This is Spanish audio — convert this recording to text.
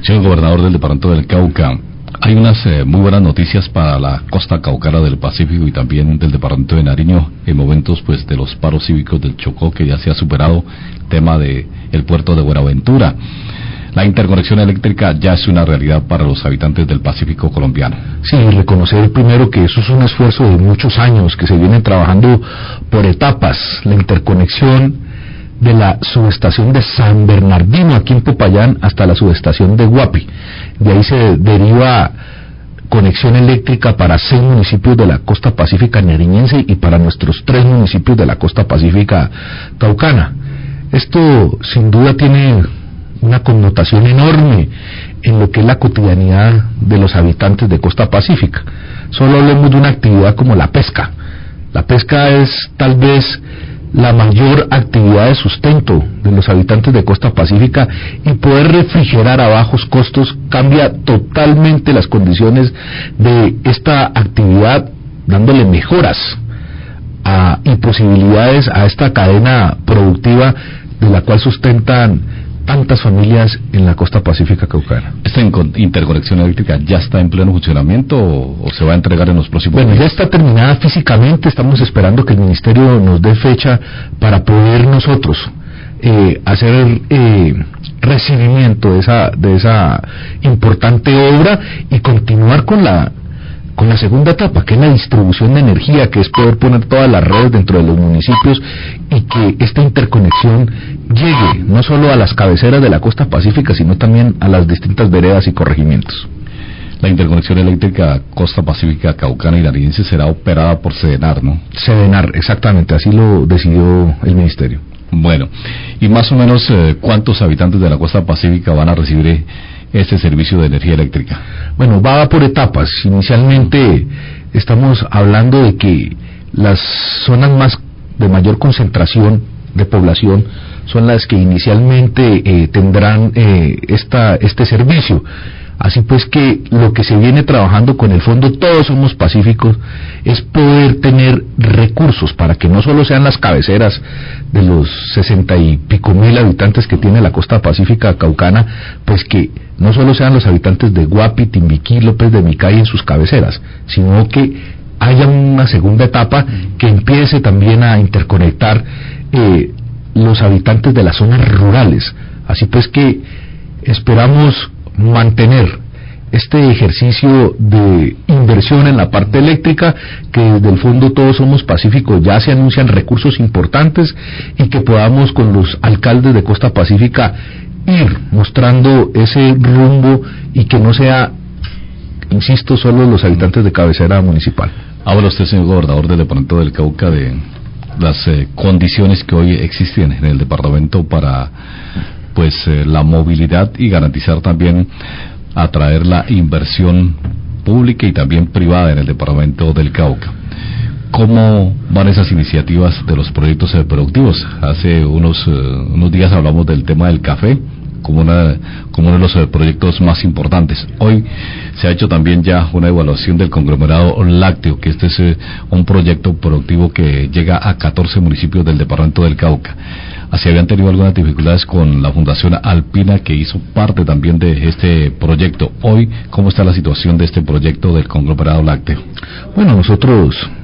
Señor gobernador del departamento del Cauca, hay unas muy buenas noticias para la costa caucana del Pacífico y también del departamento de Nariño en momentos pues de los paros cívicos del Chocó, que ya se ha superado el tema de el puerto de Buenaventura. La interconexión eléctrica ya es una realidad para los habitantes del Pacífico colombiano. Sí, reconocer primero que eso es un esfuerzo de muchos años que se viene trabajando por etapas. La interconexión de la subestación de San Bernardino aquí en Popayán hasta la subestación de Guapi. De ahí se deriva conexión eléctrica para 6 municipios de la costa pacífica nariñense y para nuestros 3 municipios de la costa pacífica caucana. Esto sin duda tiene una connotación enorme en lo que es la cotidianidad de los habitantes de costa pacífica. Solo hablemos de una actividad como la pesca. La pesca es tal vez la mayor actividad de sustento de los habitantes de costa pacífica, y poder refrigerar a bajos costos cambia totalmente las condiciones de esta actividad, dándole mejoras y posibilidades a esta cadena productiva de la cual sustentan tantas familias en la costa pacífica caucana. ¿Esta interconexión eléctrica ya está en pleno funcionamiento o se va a entregar en los próximos días? Bueno, ya está terminada físicamente, estamos esperando que el Ministerio nos dé fecha para poder nosotros hacer recibimiento de esa importante obra y continuar con la segunda etapa, que es la distribución de energía, que es poder poner todas las redes dentro de los municipios y que esta interconexión llegue no solo a las cabeceras de la costa pacífica, sino también a las distintas veredas y corregimientos. La interconexión eléctrica costa pacífica caucana y nariñense será operada por Sedenar, ¿no? Sedenar, exactamente, así lo decidió el Ministerio. Bueno, y más o menos ¿cuántos habitantes de la costa pacífica van a recibir este servicio de energía eléctrica? Bueno, va por etapas. Inicialmente estamos hablando de que las zonas de mayor concentración de población son las que inicialmente tendrán este servicio. Así pues que lo que se viene trabajando con el fondo Todos Somos Pacíficos es poder tener recursos para que no solo sean las cabeceras de los 60 y pico mil habitantes que tiene la costa pacífica caucana, pues que no solo sean los habitantes de Guapi, Timbiquí, López de Micay en sus cabeceras, sino que haya una segunda etapa que empiece también a interconectar los habitantes de las zonas rurales. Así pues que esperamos mantener este ejercicio de inversión en la parte eléctrica, que desde el fondo Todos Somos Pacíficos ya se anuncian recursos importantes, y que podamos con los alcaldes de costa pacífica ir mostrando ese rumbo y que no sea, insisto, solo los habitantes de cabecera municipal. Habla usted, señor gobernador del departamento del Cauca, de las condiciones que hoy existen en el departamento para la movilidad y garantizar también atraer la inversión pública y también privada en el departamento del Cauca. ¿Cómo van esas iniciativas de los proyectos productivos? Hace unos días hablamos del tema del café como uno de los proyectos más importantes. Hoy se ha hecho también ya una evaluación del conglomerado lácteo, que este es un proyecto productivo que llega a 14 municipios del departamento del Cauca. Así habían tenido algunas dificultades con la Fundación Alpina, que hizo parte también de este proyecto. Hoy, ¿cómo está la situación de este proyecto del conglomerado lácteo? Bueno, nosotros